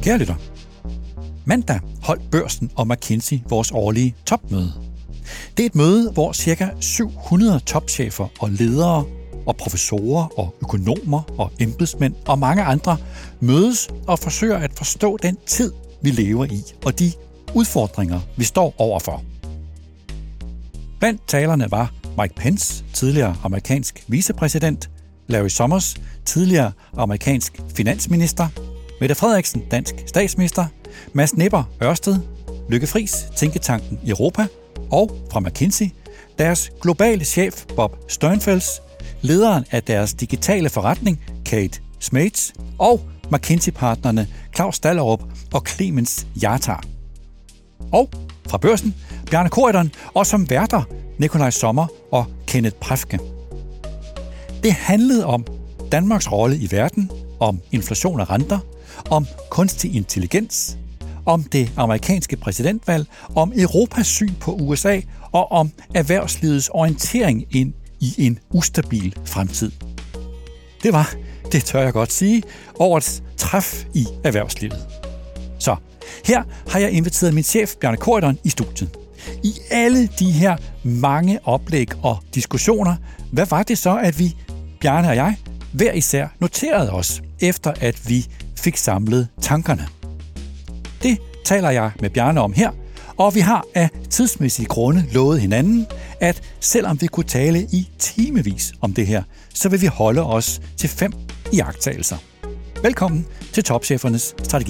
Kære lytter, mandag holdt Børsen og McKinsey vores årlige topmøde. Det er et møde, hvor ca. 700 topchefer og ledere og professorer og økonomer og embedsmænd og mange andre mødes og forsøger at forstå den tid, vi lever i, og de udfordringer, vi står overfor. Blandt talerne var Mike Pence, tidligere amerikansk vicepræsident, Larry Summers, tidligere amerikansk finansminister, Mette Frederiksen, dansk statsminister, Mads Nipper, Ørsted, Lykke Friis, Tænketanken Europa, og fra McKinsey, deres globale chef Bob Sternfels, lederen af deres digitale forretning, Kate Smates, og McKinsey-partnerne Claus Stallerup og Clemens Jartar. Og fra Børsen, Bjarne Corydon, og som værter, Nikolaj Sommer og Kenneth Præfke. Det handlede om Danmarks rolle i verden, om inflation og renter, om kunstig intelligens, om det amerikanske præsidentvalg, om Europas syn på USA og om erhvervslivets orientering ind i en ustabil fremtid. Det var, det tør jeg godt sige, årets træf i erhvervslivet. Så her har jeg inviteret min chef Bjarne Corydon i studiet. I alle de her mange oplæg og diskussioner, hvad var det så, at vi, Bjarne og jeg, hver især noterede os, efter at vi fik samlet tankerne? Det taler jeg med Bjarne om her, og vi har af tidsmæssige grunde lovet hinanden, at selvom vi kunne tale i timevis om det her, så vil vi holde os til 5 iagttagelser. Velkommen til Topchefernes Strategi.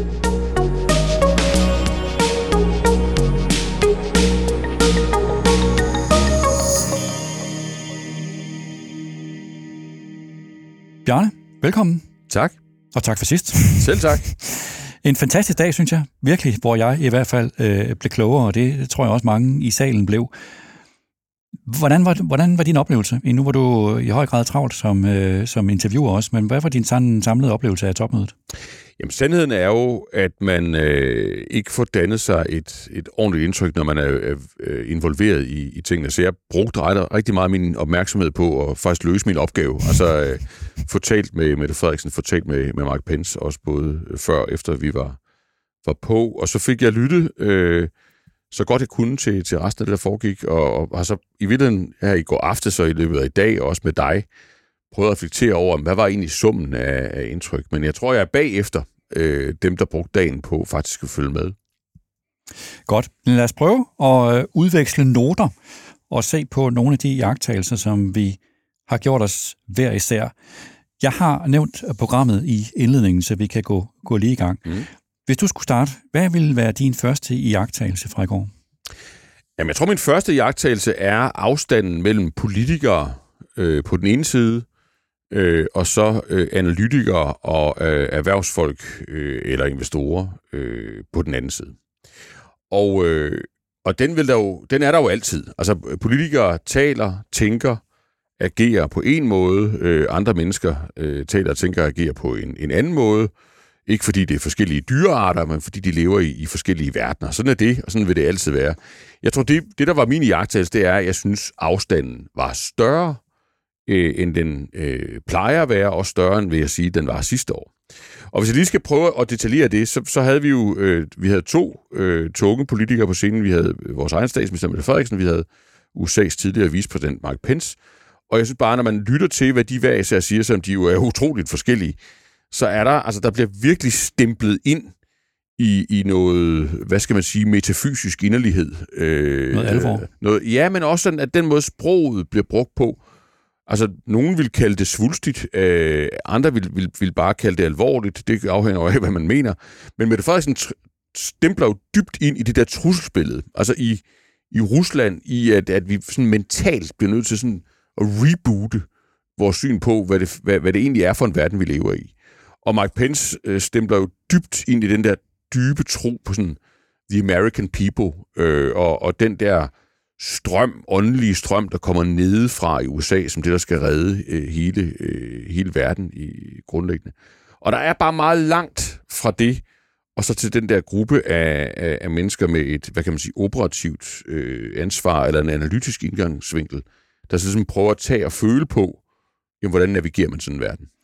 Bjarne, velkommen. Tak. Og tak for sidst. Selv tak. En fantastisk dag, synes jeg. Virkelig, hvor jeg i hvert fald blev klogere, og det tror jeg også mange i salen blev. Hvordan var din oplevelse? Nu var du i høj grad travlt som interviewer også, men hvad var din samlede oplevelse af topmødet? Jamen, sandheden er jo, at man ikke får dannet sig et ordentligt indtryk, når man er involveret i tingene. Så jeg brugte rigtig meget min opmærksomhed på at faktisk løse min opgave. Altså få talt med Mette Frederiksen, få talt med Mike Pence, også både før og efter vi var på. Og så fik jeg lyttet så godt jeg kunne til resten af det, der foregik. Og har så i virkeligheden her i går aftes og i løbet af i dag, også med dig, prøvet at reflektere over, hvad var egentlig summen af indtryk. Men jeg tror, jeg er bagefter dem, der brugte dagen på faktisk at følge med. Godt. Lad os prøve at udveksle noter og se på nogle af de iagttagelser, som vi har gjort os hver især. Jeg har nævnt programmet i indledningen, så vi kan gå lige i gang. Hvis du skulle starte, hvad ville være din første iagttagelse fra i går? Jamen, jeg tror, min første iagttagelse er afstanden mellem politikere på den ene side, og så analytikere og erhvervsfolk eller investorer på den anden side. Og den er der jo altid. Altså, politikere taler, tænker, agerer på en måde. Andre mennesker taler og tænker og agerer på en anden måde. Ikke fordi det er forskellige dyrearter, men fordi de lever i forskellige verdener. Sådan er det, og sådan vil det altid være. Jeg tror, det der var min iagttagelse, det er, at jeg synes, afstanden var større, end den plejer at være, og større end, vil jeg sige, den var sidste år. Og hvis jeg lige skal prøve at detaljere det, så havde vi jo vi havde 2 tunge politikere på scenen. Vi havde vores egen statsminister, Mette Frederiksen, vi havde USA's tidligere vicepræsident, Mike Pence. Og jeg synes bare, når man lytter til, hvad de hver især siger, som de jo er utroligt forskellige, så er der bliver virkelig stemplet ind i noget, hvad skal man sige, metafysisk inderlighed. Noget alvor. Ja, men også sådan, at den måde sproget bliver brugt på. Altså, nogen vil kalde det svulstigt, andre vil bare kalde det alvorligt. Det afhænger af, hvad man mener. Men Mette Frederiksen stempler jo dybt ind i det der trusselsbillede. Altså i Rusland, i at vi sådan mentalt bliver nødt til sådan at reboote vores syn på, hvad det egentlig er for en verden, vi lever i. Og Mike Pence stempler jo dybt ind i den der dybe tro på sådan the American people, og den der åndelige strøm, der kommer nedefra i USA, som det, der skal redde hele verden i grundlæggende. Og der er bare meget langt fra det, og så til den der gruppe af mennesker med et, hvad kan man sige, operativt ansvar, eller en analytisk indgangsvinkel, der så ligesom prøver at tage og føle på, jamen, hvordan navigerer man sådan en verden.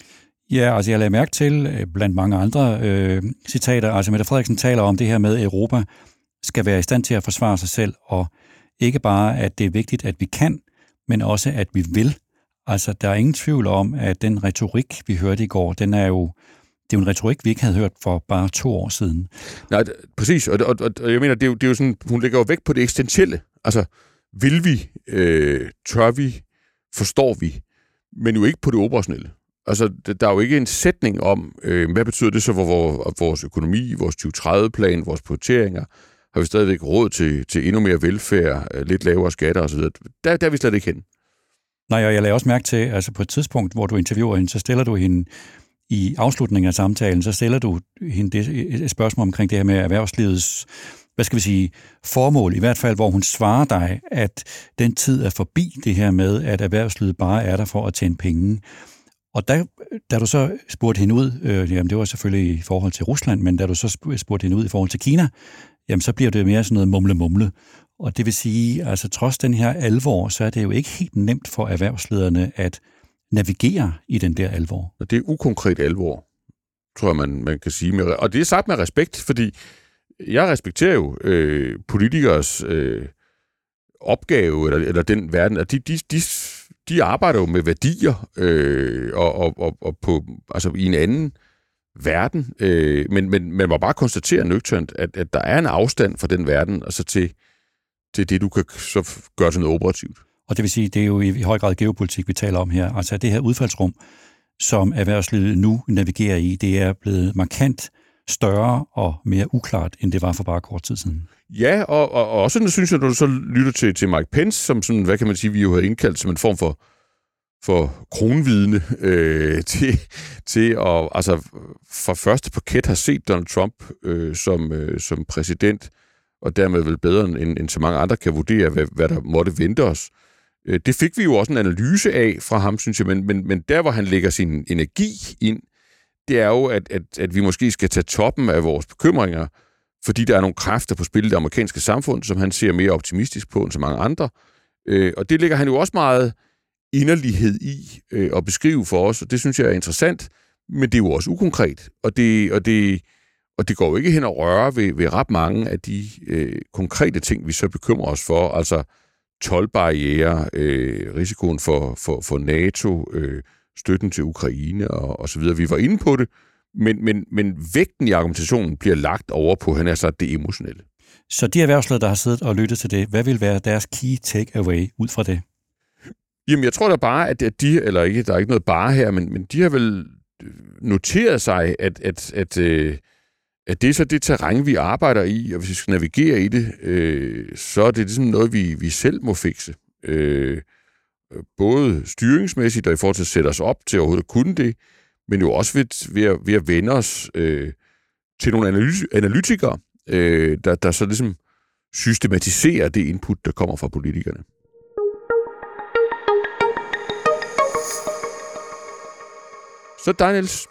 Ja, altså jeg lagde mærke til, blandt mange andre citater, altså Mette Frederiksen taler om det her med, at Europa skal være i stand til at forsvare sig selv, og ikke bare, at det er vigtigt, at vi kan, men også, at vi vil. Altså, der er ingen tvivl om, at den retorik, vi hørte i går, det er jo en retorik, vi ikke havde hørt for bare 2 år siden. Nej, præcis, og jeg mener, det er jo sådan, hun lægger jo vægt på det eksistentielle. Altså, vil vi, tør vi, forstår vi, men jo ikke på det operationelle. Altså, der er jo ikke en sætning om, hvad betyder det så for vores økonomi, vores 2030-plan, vores prioriteringer, har vi stadigvæk råd til endnu mere velfærd, lidt lavere skatter osv. Der er vi slet ikke hen. Nej, og jeg lagde også mærke til, altså på et tidspunkt, hvor du interviewer hende, så stiller du hende i afslutningen af samtalen, så stiller du hende et spørgsmål omkring det her med erhvervslivets, hvad skal vi sige, formål, i hvert fald, hvor hun svarer dig, at den tid er forbi det her med, at erhvervslivet bare er der for at tjene penge. Og da du så spurgte hende ud, jamen det var selvfølgelig i forhold til Rusland, men da du så spurgte hende ud i forhold til Kina, jamen så bliver det mere sådan noget mumle. Og det vil sige, altså trods den her alvor, så er det jo ikke helt nemt for erhvervslederne at navigere i den der alvor. Og det er ukonkret alvor, tror jeg, man kan sige. Og det er sagt med respekt, fordi jeg respekterer jo politikers opgave, eller den verden, at de arbejder jo med værdier og på, altså i en anden verden. Men man må bare konstatere nøgternt, at der er en afstand fra den verden, altså til det, du kan så gøre til noget operativt. Og det vil sige, det er jo i høj grad geopolitik, vi taler om her. Altså det her udfaldsrum, som erhvervslivet nu navigerer i, det er blevet markant større og mere uklart, end det var for bare kort tid siden. Ja, og også synes jeg, når du så lytter til Mike Pence, som sådan, hvad kan man sige, vi jo har indkaldt som en form for kronvidne til at, altså fra første parket har set Donald Trump som præsident, og dermed vel bedre end så mange andre kan vurdere, hvad der måtte vente os. Det fik vi jo også en analyse af fra ham, synes jeg, men der, hvor han lægger sin energi ind, det er jo, at vi måske skal tage toppen af vores bekymringer, fordi der er nogle kræfter på spil i det amerikanske samfund, som han ser mere optimistisk på end så mange andre. Og det lægger han jo også meget inderlighed i at beskrive for os, og det synes jeg er interessant, men det er jo også ukonkret, og det går jo ikke hen at røre ved ret mange af de konkrete ting, vi så bekymrer os for, altså toldbarrierer, risikoen for NATO, støtten til Ukraine og så videre. Vi var inde på det, men vægten i argumentationen bliver lagt over på, han er så det emotionelle. Så de erhvervsledere, der har siddet og lyttet til det, hvad vil være deres key takeaway ud fra det? Jamen, jeg tror da bare, at de, eller ikke, der er ikke noget bare her, men de har vel noteret sig, at det er så det terræn, vi arbejder i, og hvis vi skal navigere i det, så er det ligesom noget, vi selv må fikse. Både styringsmæssigt og i forhold til at sætte os op til overhovedet at kunne det, men jo også ved at vende os til nogle analytikere, der så ligesom systematiserer det input, der kommer fra politikerne. Så dig, Niels,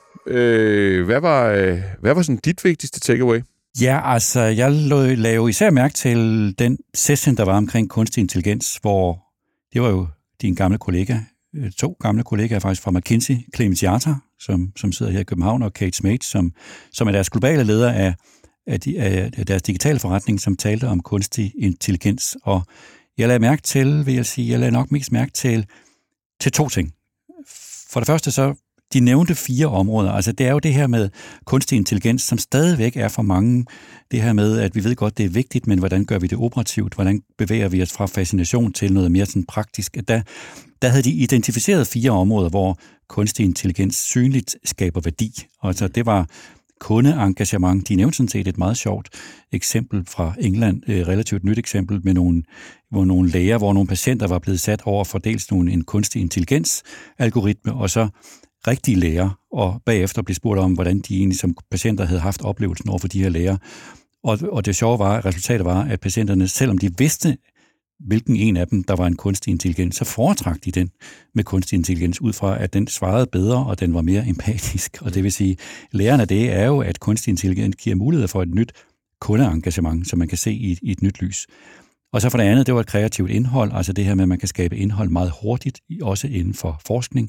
hvad var sådan dit vigtigste takeaway? Ja, altså, jeg lagde jo især mærke til den session, der var omkring kunstig intelligens, hvor det var jo din gamle kollega, 2 gamle kollegaer faktisk fra McKinsey, Clemens Jarter, som sidder her i København, og Kate Smate, som er deres globale leder af deres digitale forretning, som talte om kunstig intelligens. Og jeg lagde nok mest mærke til 2 ting. For det første så, de nævnte 4 områder. Altså det er jo det her med kunstig intelligens, som stadigvæk er for mange det her med, at vi ved godt, det er vigtigt, men hvordan gør vi det operativt? Hvordan bevæger vi os fra fascination til noget mere sådan praktisk? Der havde de identificeret 4 områder, hvor kunstig intelligens synligt skaber værdi. Altså det var kundeengagement. De nævnte sådan set et meget sjovt eksempel fra England, et relativt nyt eksempel med nogle læger, hvor nogle patienter var blevet sat over for dels en kunstig intelligens-algoritme, og så rigtige læger, og bagefter blev spurgt om, hvordan de egentlig som patienter havde haft oplevelsen over for de her læger. Og det sjove var, at resultatet var, at patienterne, selvom de vidste, hvilken en af dem, der var en kunstig intelligens, så foretrak de den med kunstig intelligens ud fra, at den svarede bedre, og den var mere empatisk. Og det vil sige, læren af det er jo, at kunstig intelligens giver mulighed for et nyt kundeengagement, som man kan se i et nyt lys. Og så for det andet, det var et kreativt indhold, altså det her med, at man kan skabe indhold meget hurtigt, også inden for forskning.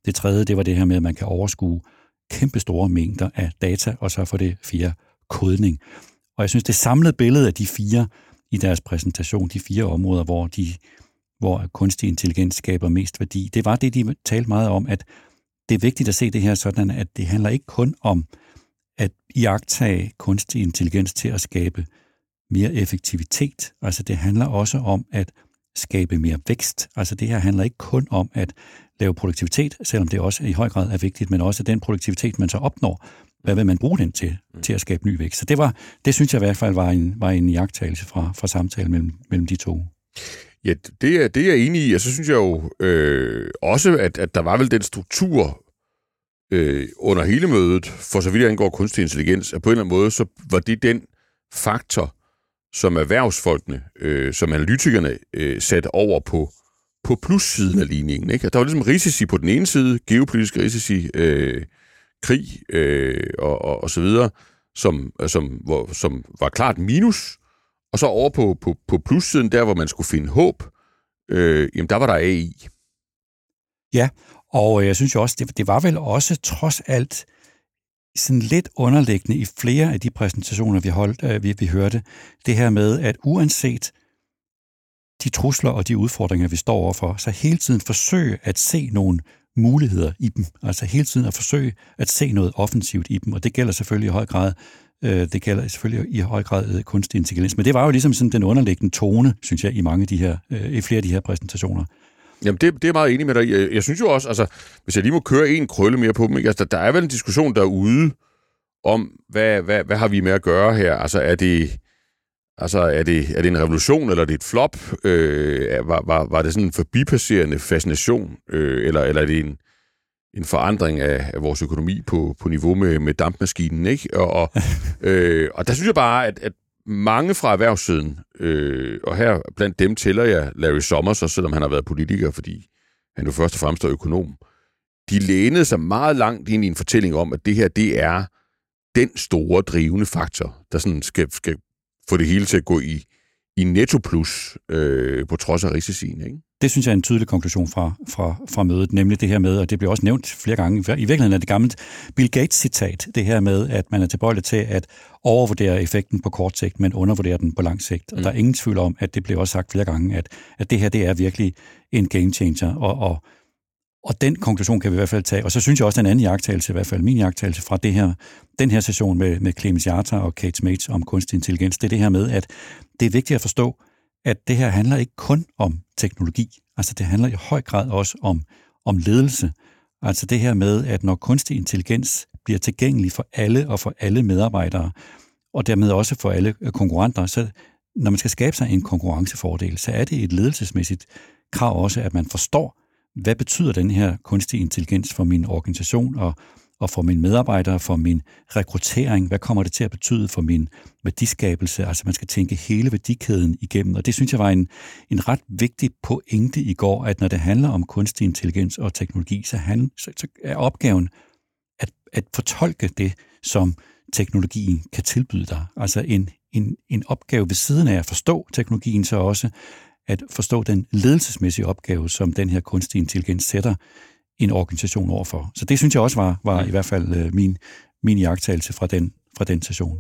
Det tredje, det var det her med, at man kan overskue kæmpe store mængder af data, og så for det 4, kodning. Og jeg synes, det samlede billede af de 4 i deres præsentation, de 4 områder, hvor kunstig intelligens skaber mest værdi, det var det, de talte meget om, at det er vigtigt at se det her sådan, at det handler ikke kun om at iagttage kunstig intelligens til at skabe mere effektivitet. Altså det handler også om at skabe mere vækst. Altså det her handler ikke kun om at lave produktivitet, selvom det også i høj grad er vigtigt, men også den produktivitet, man så opnår, hvad vil man bruge den til at skabe ny vækst. Så det synes jeg i hvert fald var en iagttagelse fra samtalen mellem de to. Ja, det er jeg enig i, og så synes jeg jo også, at der var vel den struktur under hele mødet, for så vidt angår kunstig intelligens, at på en eller anden måde, så var det den faktor, som erhvervsfolkene, som analytikerne satte over på plussiden af ligningen. Ikke? Der var ligesom risici på den ene side, geopolitiske risici, krig og så videre, som var klart minus, og så over på plussiden, der hvor man skulle finde håb, jamen der var der AI. Ja, og jeg synes jo også, det var vel også trods alt sådan lidt underliggende i flere af de præsentationer, vi hørte, det her med, at uanset de trusler og de udfordringer, vi står overfor, så hele tiden forsøge at se nogle muligheder i dem. Altså hele tiden at forsøge at se noget offensivt i dem, og det gælder selvfølgelig i høj grad kunstig intelligens. Men det var jo ligesom sådan den underliggende tone, synes jeg, i flere af de her præsentationer. Jamen, det er meget enig med dig. Jeg synes jo også, altså, hvis jeg lige må køre en krølle mere på dem, ikke? Altså, der er vel en diskussion derude om, hvad har vi med at gøre her? Altså, er det en revolution, eller er det et flop? Var det sådan en forbipasserende fascination? Eller er det en forandring af vores økonomi på niveau med dampmaskinen, ikke? Og der synes jeg bare, at mange fra erhvervssiden, og her blandt dem tæller jeg Larry Summers, også selvom han har været politiker, fordi han jo først og fremmest er økonom, de lænede sig meget langt ind i en fortælling om, at det her, det er den store drivende faktor, der sådan skal få det hele til at gå i netto plus på trods af risicien, ikke? Det synes jeg er en tydelig konklusion fra mødet, nemlig det her med, og det bliver også nævnt flere gange, i virkeligheden er det gammelt Bill Gates-citat, det her med, at man er tilbøjelig til at overvurdere effekten på kort sigt, men undervurdere den på lang sigt. Og der er ingen tvivl om, at det bliver også sagt flere gange, at det her, det er virkelig en game changer, og den konklusion kan vi i hvert fald tage. Og så synes jeg også, den anden iagttagelse, i hvert fald min iagttagelse fra den her session med Clemens Jarter og Kate Smates om kunstig intelligens, det er det her med, at det er vigtigt at forstå, at det her handler ikke kun om teknologi. Altså det handler i høj grad også om ledelse. Altså det her med, at når kunstig intelligens bliver tilgængelig for alle og for alle medarbejdere, og dermed også for alle konkurrenter, så når man skal skabe sig en konkurrencefordel, så er det et ledelsesmæssigt krav også, at man forstår, hvad betyder den her kunstig intelligens for min organisation og for mine medarbejdere, for min rekruttering? Hvad kommer det til at betyde for min værdiskabelse? Altså man skal tænke hele værdikæden igennem, og det synes jeg var en ret vigtig pointe i går, at når det handler om kunstig intelligens og teknologi, så er opgaven at fortolke det, som teknologien kan tilbyde dig. Altså en opgave ved siden af at forstå teknologien, så også at forstå den ledelsesmæssige opgave, som den her kunstig intelligens sætter en organisation overfor. Så det synes jeg også var i hvert fald min iagttagelse fra den session.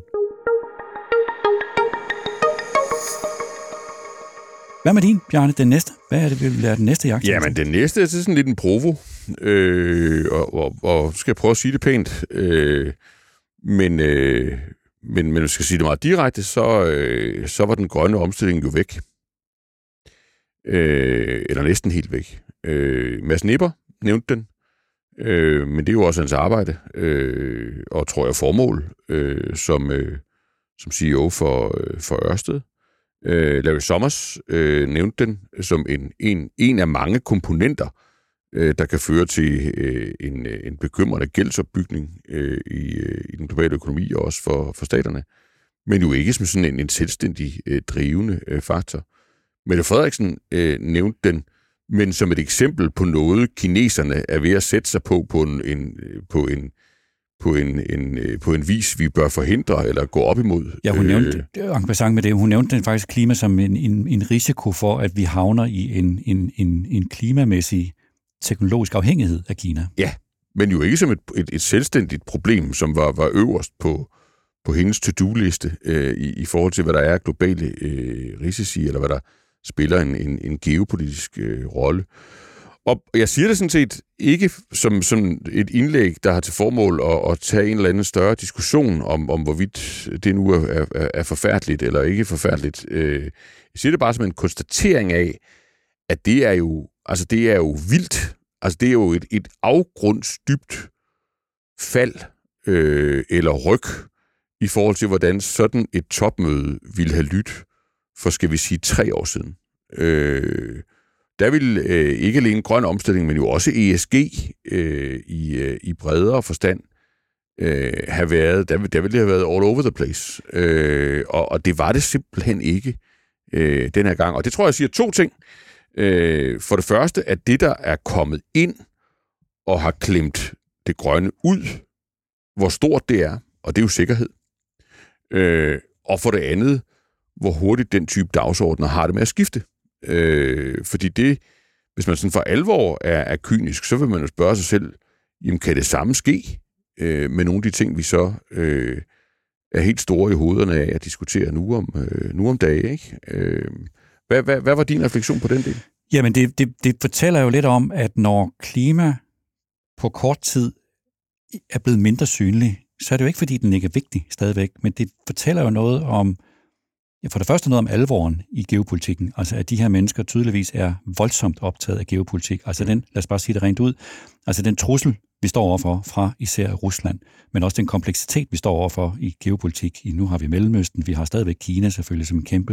Hvad med din, Bjarne, den næste? Hvad er det, vi vil lære den næste iagttagelse? Jamen, den næste er sådan lidt en provo, og skal jeg prøve at sige det pænt, men hvis jeg skal sige det meget direkte, så var den grønne omstilling jo væk. Eller næsten helt væk. Mads Nipper nævnte den, men det er jo også hans arbejde, og tror jeg formål, som CEO for Ørsted. Larry Summers nævnte den som en af mange komponenter, der kan føre til en bekymrende gældsopbygning i den globale økonomi, og også for staterne, men jo ikke som sådan en selvstændig drivende faktor. Mette Frederiksen nævnte den, men som et eksempel på noget, kineserne er ved at sætte sig på en vis, vi bør forhindre eller gå op imod. Ja, hun nævnte, med det, hun nævnte den faktisk klima som en risiko for, at vi havner i en klimamæssig teknologisk afhængighed af Kina. Ja, men jo ikke som et selvstændigt problem, som var øverst på hendes to-do-liste i forhold til, hvad der er globale risici, eller hvad der spiller en geopolitisk rolle. Og jeg siger det sådan set ikke som et indlæg, der har til formål at tage en eller anden større diskussion om hvorvidt det nu er forfærdeligt eller ikke forfærdeligt. Jeg siger det bare som en konstatering af, at det er jo vildt. Altså det er jo et afgrundsdybt fald eller ryg i forhold til, hvordan sådan et topmøde ville have lyttet for, skal vi sige, 3 år siden. Der ville ikke alene grøn omstilling, men jo også ESG i bredere forstand have været, der ville det have været all over the place. Og det var det simpelthen ikke den her gang. Og det tror jeg siger 2 ting. For det første, at det, der er kommet ind og har klemt det grønne ud, hvor stort det er, og det er jo sikkerhed. Og for det andet, hvor hurtigt den type dagsordner har det med at skifte. Fordi det, hvis man sådan for alvor er kynisk, så vil man jo spørge sig selv, jamen kan det samme ske med nogle af de ting, vi så er helt store i hovederne af at diskutere nu om dagen, ikke? Hvad var din refleksion på den del? Jamen, det fortæller jo lidt om, at når klima på kort tid er blevet mindre synlig, så er det jo ikke, fordi den ikke er vigtig stadigvæk, men det fortæller jo noget om, for det første noget om alvoren i geopolitikken, altså at de her mennesker tydeligvis er voldsomt optaget af geopolitik. Altså lad os bare sige det rent ud, altså den trussel, vi står overfor fra især Rusland, men også den kompleksitet, vi står overfor i geopolitik. Nu har vi Mellemøsten, vi har stadigvæk Kina selvfølgelig som en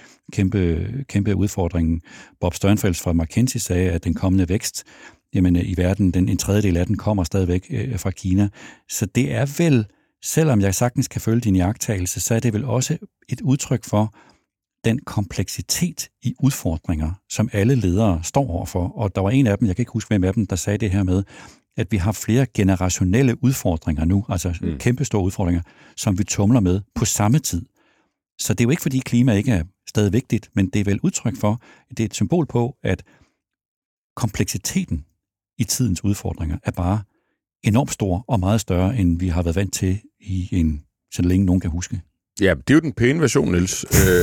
kæmpe udfordring. Bob Sternfeld fra McKinsey sagde, at den kommende vækst i verden, en tredjedel af den kommer stadigvæk fra Kina. Så det er vel, selvom jeg sagtens kan følge din iagttagelse, så er det vel også et udtryk for den kompleksitet i udfordringer, som alle ledere står overfor. Og der var en af dem, jeg kan ikke huske hvem af dem, der sagde det her med, at vi har flere generationelle udfordringer nu, altså kæmpe store udfordringer, som vi tumler med på samme tid. Så det er jo ikke, fordi klima ikke er stadig vigtigt, men det er vel udtryk for, det er et symbol på, at kompleksiteten i tidens udfordringer er bare enormt stor og meget større, end vi har været vant til så længe nogen kan huske. Ja, det er jo den pæne version, Niels.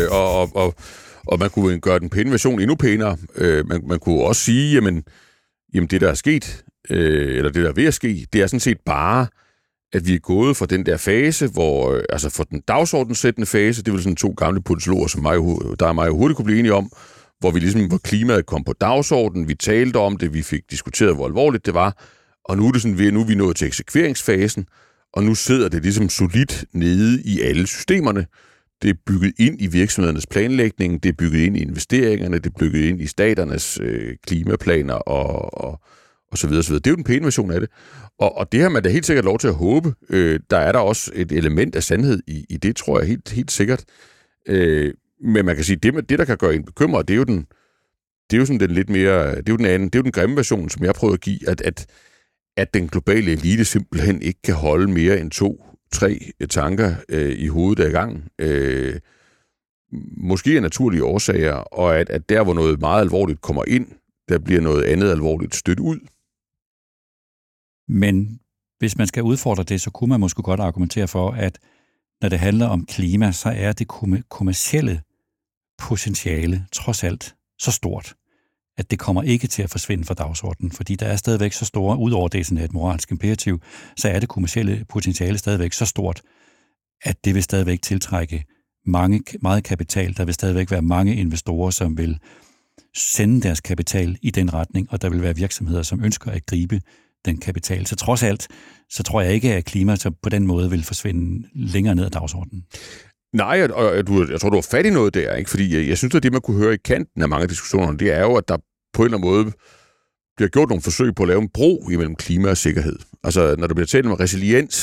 Og man kunne gøre den pæne version endnu pænere. Man kunne også sige, jamen det, der er sket, eller det, der er ved at ske, det er sådan set bare, at vi er gået fra den der fase, hvor, altså fra den dagsordensættende fase, det er vel sådan 2 gamle politologer, som mig hurtigt kunne blive enige om, hvor klimaet kom på dagsordenen, vi talte om det, vi fik diskuteret, hvor alvorligt det var, og nu er det sådan, nu er vi nået til eksekveringsfasen, og nu sidder det ligesom solidt nede i alle systemerne. Det er bygget ind i virksomhedernes planlægning, det er bygget ind i investeringerne, det er bygget ind i staternes klimaplaner og så videre, så videre. Det er jo den pæne version af det. Og det har man da helt sikkert lov til at håbe. Der er der også et element af sandhed i det, tror jeg helt sikkert. Men man kan sige, det der kan gøre en bekymret, det er jo sådan den lidt mere, det er jo den anden, det er jo den grimme version, som jeg prøver at give, at den globale elite simpelthen ikke kan holde mere end 2-3 tanker i hovedet ad gangen. Måske af naturlige årsager, og at der, hvor noget meget alvorligt kommer ind, der bliver noget andet alvorligt stødt ud. Men hvis man skal udfordre det, så kunne man måske godt argumentere for, at når det handler om klima, så er det kommercielle potentiale trods alt så stort, at det kommer ikke til at forsvinde fra dagsordenen, fordi der er stadigvæk så store, udover det sådan et moralsk imperativ, så er det kommercielle potentiale stadigvæk så stort, at det vil stadigvæk tiltrække meget kapital. Der vil stadigvæk være mange investorer, som vil sende deres kapital i den retning, og der vil være virksomheder, som ønsker at gribe den kapital. Så trods alt, så tror jeg ikke, at klima så på den måde vil forsvinde længere ned ad dagsordenen. Nej, og jeg tror, du har fat i noget der, ikke? Fordi jeg synes, at det, man kunne høre i kanten af mange af diskussionerne, det er jo, at der på en eller anden måde bliver gjort nogle forsøg på at lave en bro imellem klima og sikkerhed. Altså, når der bliver talt om resiliens,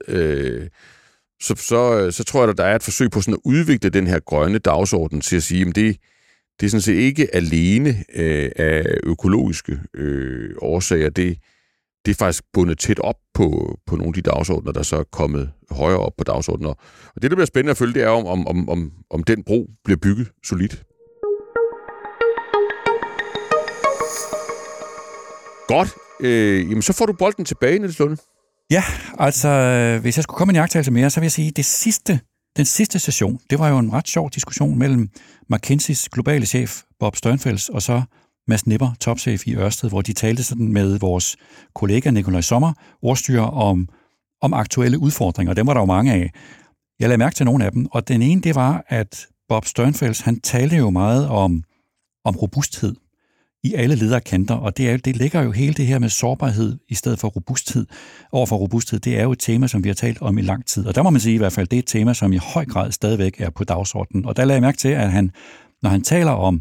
så tror jeg, at der er et forsøg på sådan at udvikle den her grønne dagsorden til at sige, at det er sådan set ikke alene af økologiske årsager. Det er faktisk bundet tæt op på nogle af de dagsordner, der så er kommet højere op på dagsordner. Og det, der bliver spændende at følge, det er om den bro bliver bygget solidt. Godt. Jamen, så får du bolden tilbage, Niels Lunde. Ja, altså, hvis jeg skulle komme med en iagttagelse mere, så vil jeg sige, at den sidste session, det var jo en ret sjov diskussion mellem McKinseys globale chef, Bob Sternfels, og så Mads Nipper, topchef i Ørsted, hvor de talte sådan med vores kollega Nikolaj Sommer, ordstyrer, om aktuelle udfordringer, og dem var der jo mange af. Jeg lagde mærke til nogle af dem, og den ene, det var, at Bob Sternfels, han talte jo meget om robusthed i alle lederkanter, og det ligger jo hele det her med sårbarhed i stedet for robusthed. Overfor robusthed, det er jo et tema, som vi har talt om i lang tid, og der må man sige i hvert fald, det er et tema, som i høj grad stadigvæk er på dagsordenen. Og der lagde jeg mærke til, at når han taler om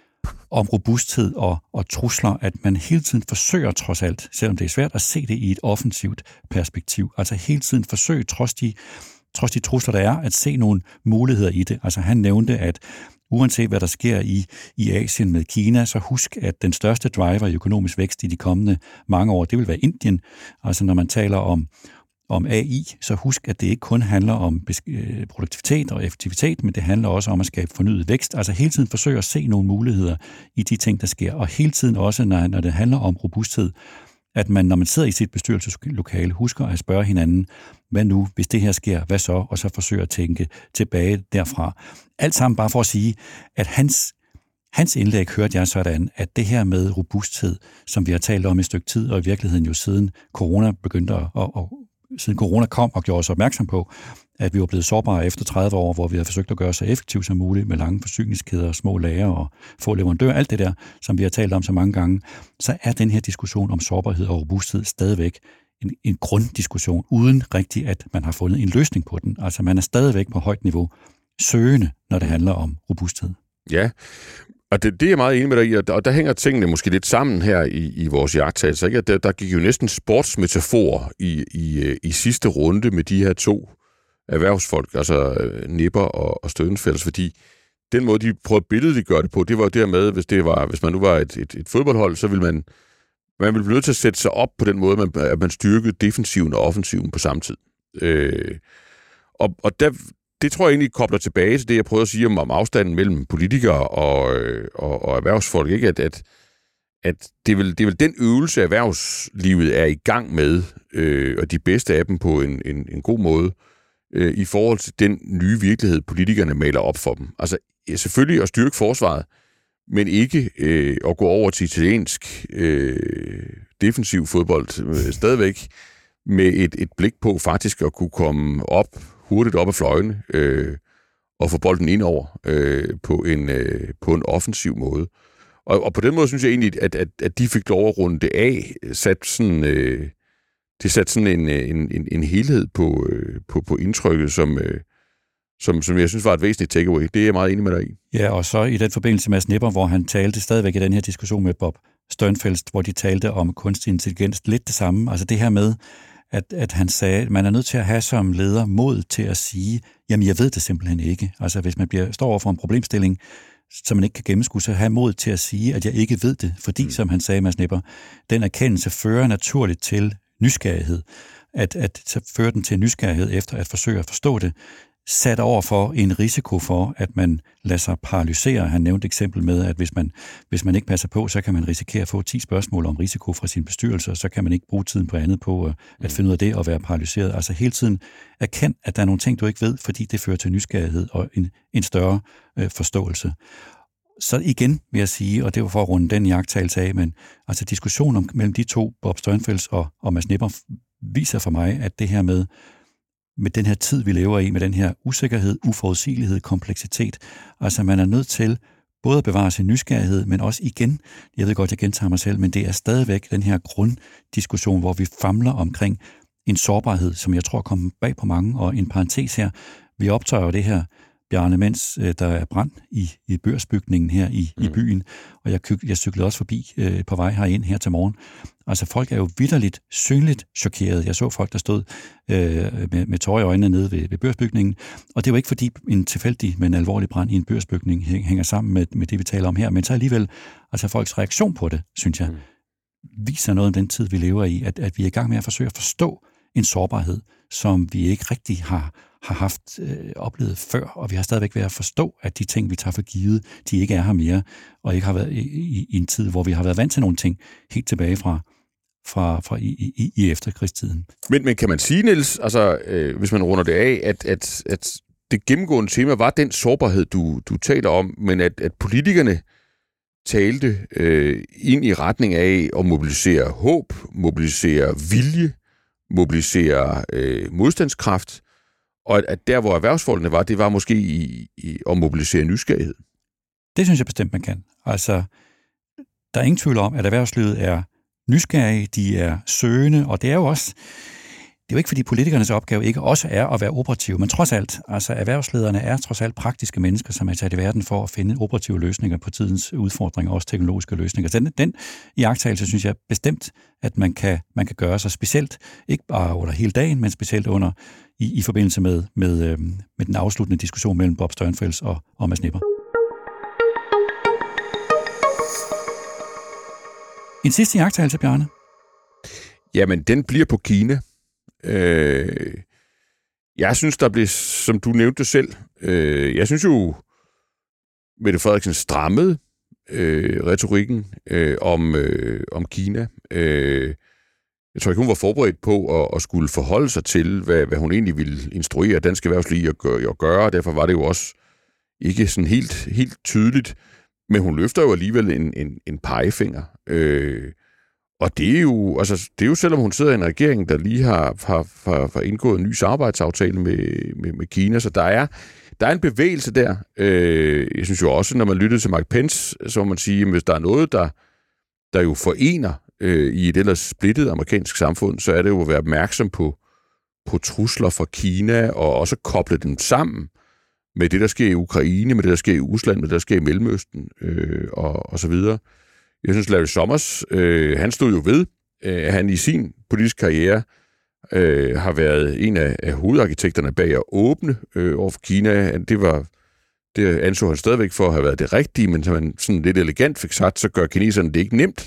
robusthed og trusler, at man hele tiden forsøger trods alt, selvom det er svært at se det i et offensivt perspektiv, altså hele tiden forsøge trods de trusler, der er, at se nogle muligheder i det. Altså han nævnte, at uanset hvad der sker i Asien med Kina, så husk, at den største driver i økonomisk vækst i de kommende mange år, det vil være Indien. Altså når man taler om AI, så husk, at det ikke kun handler om produktivitet og effektivitet, men det handler også om at skabe fornyet vækst. Altså hele tiden forsøge at se nogle muligheder i de ting, der sker. Og hele tiden også, når det handler om robusthed, at man, når man sidder i sit bestyrelseslokale, husker at spørge hinanden, hvad nu, hvis det her sker, hvad så? Og så forsøger at tænke tilbage derfra. Alt sammen bare for at sige, at hans indlæg hørte jeg sådan, at det her med robusthed, som vi har talt om i et stykke tid, og i virkeligheden jo siden corona begyndte siden corona kom og gjorde os opmærksom på, at vi var blevet sårbare efter 30 år, hvor vi har forsøgt at gøre så effektivt som muligt med lange forsyningskæder, små lager og få leverandører, alt det der, som vi har talt om så mange gange, så er den her diskussion om sårbarhed og robusthed stadigvæk en grunddiskussion, uden rigtigt, at man har fundet en løsning på den. Altså man er stadigvæk på højt niveau søgende, når det handler om robusthed. Ja, og det er jeg meget enig med dig i, og der hænger tingene måske lidt sammen her i vores iagttagelser. Ikke? Der gik jo næsten sportsmetafor i sidste runde med de her to erhvervsfolk, altså Nipper og Sternfels, fordi den måde, de prøvede billedliggøre det på, det var dermed, hvis man nu var et fodboldhold, så ville man ville blive nødt til at sætte sig op på den måde, at man styrkede defensiven og offensiven på samme tid. Og det tror jeg egentlig kobler tilbage til det, jeg prøvede at sige om afstanden mellem politikere og erhvervsfolk, ikke? At det er vel den øvelse, erhvervslivet er i gang med, og de bedste af dem på en god måde, i forhold til den nye virkelighed, politikerne maler op for dem. Altså selvfølgelig at styrke forsvaret, men ikke at gå over til italiensk defensiv fodbold, stadigvæk med et blik på faktisk at kunne komme hurtigt op af fløjene og få bolden ind over på en offensiv måde. Og på den måde synes jeg egentlig, at de fik lov at runde det af, det satte sådan en helhed på indtrykket, som jeg synes var et væsentligt takeaway. Det er jeg meget enig med dig i. Ja, og så i den forbindelse med Mads Nipper, hvor han talte stadigvæk i den her diskussion med Bob Sternfels, hvor de talte om kunstig intelligens, lidt det samme. Altså det her med, at han sagde, at man er nødt til at have som leder mod til at sige, jamen jeg ved det simpelthen ikke. Altså hvis man står over for en problemstilling, som man ikke kan gennemskue, så have mod til at sige, at jeg ikke ved det. Fordi, som han sagde, Mads Nipper, den erkendelse fører naturligt til nysgerrighed. At så fører den til nysgerrighed efter at forsøge at forstå det, sat over for en risiko for, at man lader sig paralysere. Han nævnte et eksempel med, at hvis man ikke passer på, så kan man risikere at få 10 spørgsmål om risiko fra sin bestyrelse, og så kan man ikke bruge tiden på andet på at finde ud af det og være paralyseret. Altså hele tiden erkend, at der er nogle ting, du ikke ved, fordi det fører til nysgerrighed og en større forståelse. Så igen vil jeg sige, og det var for at runde den iagttagelse af, men altså diskussionen mellem de to, Bob Sternfels og Mads Nipper, viser for mig, at det her med den her tid, vi lever i, med den her usikkerhed, uforudsigelighed, kompleksitet. Altså man er nødt til både at bevare sin nysgerrighed, men også igen, jeg ved godt, jeg gentager mig selv, men det er stadigvæk den her grunddiskussion, hvor vi famler omkring en sårbarhed, som jeg tror kommer bag på mange, og en parentes her, vi optøjer det her, Bjarne, mens der er brand i Børsbygningen her i byen, og jeg cyklede også forbi på vej herind her til morgen. Altså folk er jo vitterligt, synligt chokeret. Jeg så folk, der stod med tårer i øjnene nede ved Børsbygningen, og det var ikke fordi en tilfældig, men alvorlig brand i en Børsbygning hænger sammen med det, vi taler om her, men så alligevel, altså folks reaktion på det, synes jeg, viser noget om den tid, vi lever i, at vi er i gang med at forsøge at forstå en sårbarhed, som vi ikke rigtig har haft oplevet før, og vi har stadigvæk ved at forstå, at de ting, vi tager for givet, de ikke er her mere, og ikke har været i en tid, hvor vi har været vant til nogle ting helt tilbage fra i efterkrigstiden. Men kan man sige, Niels, altså hvis man runder det af, at det gennemgående tema var den sårbarhed, du taler om, men at politikerne talte ind i retning af at mobilisere håb, mobilisere vilje, mobilisere modstandskraft, og at der, hvor erhvervsforholdene var, det var måske i at mobilisere nysgerrighed. Det synes jeg bestemt, man kan. Altså, der er ingen tvivl om, at erhvervslivet er nysgerrige, de er søgende, og det er jo også, det er jo ikke fordi politikernes opgave ikke også er at være operative, men trods alt, altså erhvervslederne er trods alt praktiske mennesker, som er taget i verden for at finde operative løsninger på tidens udfordringer, også teknologiske løsninger. Så den iagttagelse synes jeg bestemt, at man kan gøre sig specielt, ikke bare under hele dagen, men specielt under i forbindelse med den afsluttende diskussion mellem Bob Stjernfeldt og Mads Nipper. En sidste iagttagelse, Bjarne? Jamen, den bliver på Kina. Jeg synes, der blev, som du nævnte selv, jeg synes jo, Mette Frederiksen strammede retorikken om Kina. Jeg tror ikke, hun var forberedt på at skulle forholde sig til, hvad hun egentlig ville instruere dansk erhvervsliv at gøre, og derfor var det jo også ikke sådan helt tydeligt. Men hun løfter jo alligevel en pegefinger. Og det er jo selvom hun sidder i en regering, der lige har indgået en ny samarbejdsaftale med Kina, så der er en bevægelse der. Jeg synes jo også, når man lyttede til Mike Pence, så må man sige, at hvis der er noget, der jo forener i et ellers splittet amerikansk samfund, så er det jo at være opmærksom på trusler fra Kina, og også koble dem sammen med det, der sker i Ukraine, med det, der sker i Rusland, med det, der sker i Mellemøsten, og så videre. Jeg synes, Larry Summers, han stod jo ved, at han i sin politiske karriere har været en af hovedarkitekterne bag at åbne over for Kina. Det anså han stadigvæk for at have været det rigtige, men som han sådan lidt elegant fik sagt, så gør kineserne det ikke nemt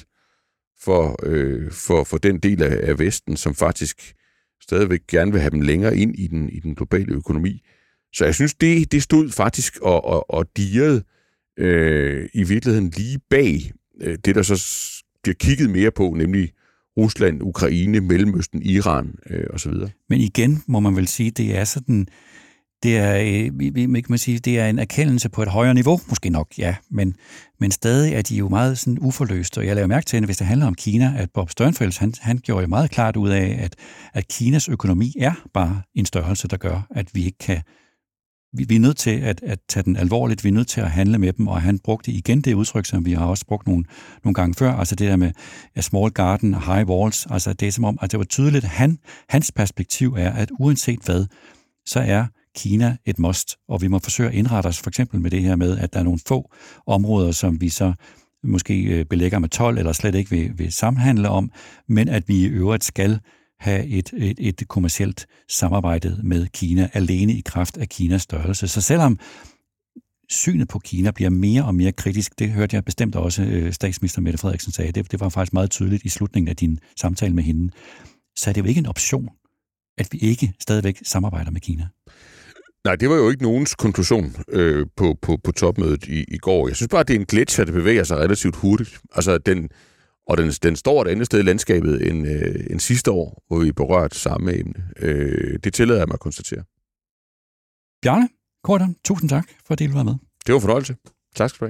for den del af Vesten, som faktisk stadigvæk gerne vil have dem længere ind i den globale økonomi. Så jeg synes, det stod faktisk og dirrede i virkeligheden lige bag det, der så bliver kigget mere på, nemlig Rusland, Ukraine, Mellemøsten, Iran osv. Men igen må man vel sige, det er sådan, det er en erkendelse på et højere niveau, måske nok, ja, men stadig er de jo meget sådan uforløst, og jeg laver mærke til, at hvis det handler om Kina, at Bob Stjernfeldt, han gjorde jo meget klart ud af, at Kinas økonomi er bare en størrelse, der gør, at vi ikke kan. Vi er nødt til at tage den alvorligt, vi er nødt til at handle med dem, og han brugte igen det udtryk, som vi har også brugt nogle gange før, altså det der med a small garden, high walls, altså det er som om, at det var tydeligt, at hans perspektiv er, at uanset hvad, så er Kina et must, og vi må forsøge at indrette os for eksempel med det her med, at der er nogle få områder, som vi så måske belægger med 12, eller slet ikke vil samhandle om, men at vi i øvrigt skal have et kommercielt samarbejde med Kina, alene i kraft af Kinas størrelse. Så selvom synet på Kina bliver mere og mere kritisk, det hørte jeg bestemt også statsminister Mette Frederiksen sagde, det var faktisk meget tydeligt i slutningen af din samtale med hende, så er det jo ikke en option, at vi ikke stadigvæk samarbejder med Kina. Nej, det var jo ikke nogens konklusion på topmødet i går. Jeg synes bare, det er en gletsjer, der bevæger sig relativt hurtigt. Altså, den står et andet sted i landskabet end sidste år, hvor vi berørte samme emne. Det tillader jeg mig at konstatere. Bjarne Corydon, tusind tak for at dele med. Det var en fornøjelse. Tak skal du have.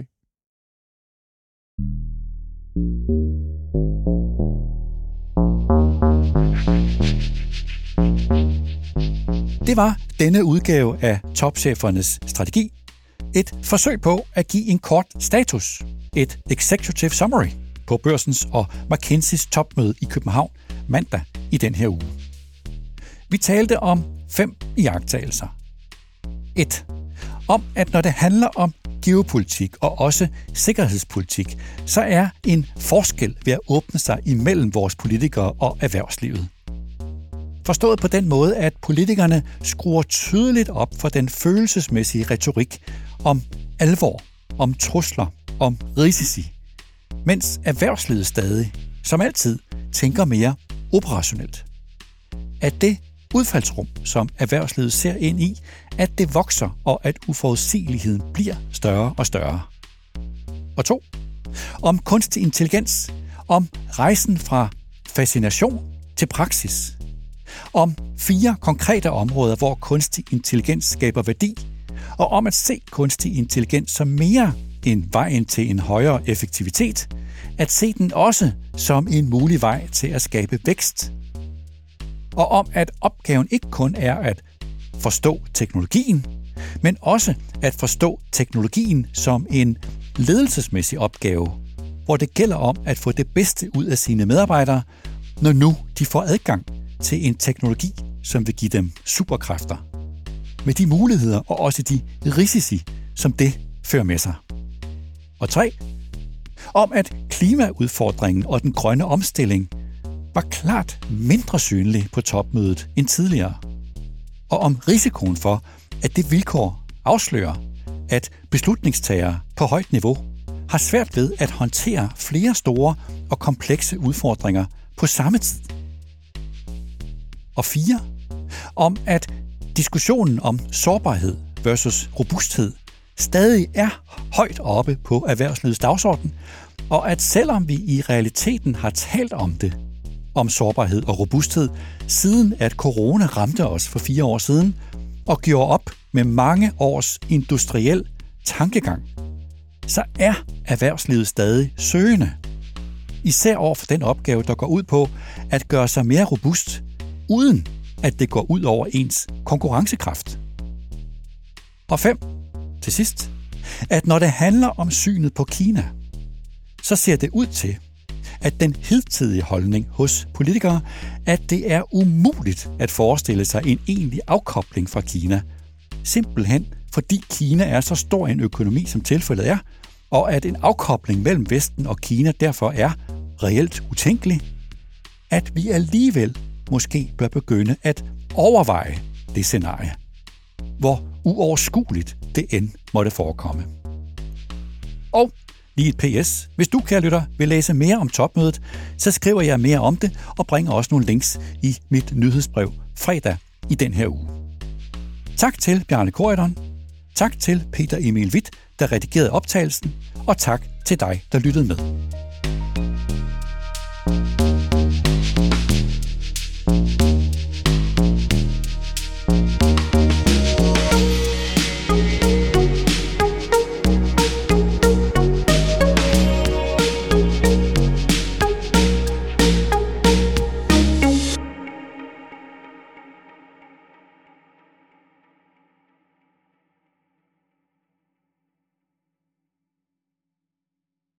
Det var denne udgave af Topchefernes Strategi. Et forsøg på at give en kort status. Et executive summary på Børsens og McKinseys topmøde i København mandag i den her uge. Vi talte om 5 iagttagelser. 1. Om, at når det handler om geopolitik og også sikkerhedspolitik, så er en forskel ved at åbne sig imellem vores politikere og erhvervslivet. Forstået på den måde, at politikerne skruer tydeligt op for den følelsesmæssige retorik om alvor, om trusler, om risici, mens erhvervslivet stadig, som altid, tænker mere operationelt. At det udfaldsrum, som erhvervslivet ser ind i, at det vokser, og at uforudsigeligheden bliver større og større. Og 2. Om kunstig intelligens, om rejsen fra fascination til praksis. Om 4 konkrete områder, hvor kunstig intelligens skaber værdi, og om at se kunstig intelligens som mere end vejen til en højere effektivitet, at se den også som en mulig vej til at skabe vækst. Og om at opgaven ikke kun er at forstå teknologien, men også at forstå teknologien som en ledelsesmæssig opgave, hvor det gælder om at få det bedste ud af sine medarbejdere, når nu de får adgang til en teknologi, som vil give dem superkræfter. Med de muligheder og også de risici, som det fører med sig. Og 3. Om at klimaudfordringen og den grønne omstilling var klart mindre synlig på topmødet end tidligere. Og om risikoen for, at det vilkår afslører, at beslutningstagere på højt niveau har svært ved at håndtere flere store og komplekse udfordringer på samme tid. Og 4. Om at diskussionen om sårbarhed versus robusthed stadig er højt oppe på erhvervslivets dagsorden, og at selvom vi i realiteten har talt om sårbarhed og robusthed, siden at corona ramte os for 4 år siden, og gjorde op med mange års industriel tankegang, så er erhvervslivet stadig søgende. Især over for den opgave, der går ud på at gøre sig mere robust, uden at det går ud over ens konkurrencekraft. Og 5. Til sidst, at når det handler om synet på Kina, så ser det ud til, at den hidtidige holdning hos politikere, at det er umuligt at forestille sig en egentlig afkobling fra Kina. Simpelthen fordi Kina er så stor en økonomi, som tilfældet er, og at en afkobling mellem Vesten og Kina derfor er reelt utænkelig, at vi alligevel måske bør begynde at overveje det scenarie, hvor uoverskueligt det end måtte forekomme. Og lige et PS. Hvis du, kære lytter, vil læse mere om topmødet, så skriver jeg mere om det og bringer også nogle links i mit nyhedsbrev fredag i den her uge. Tak til Bjarne Corydon. Tak til Peter Emil Witt, der redigerede optagelsen. Og tak til dig, der lyttede med.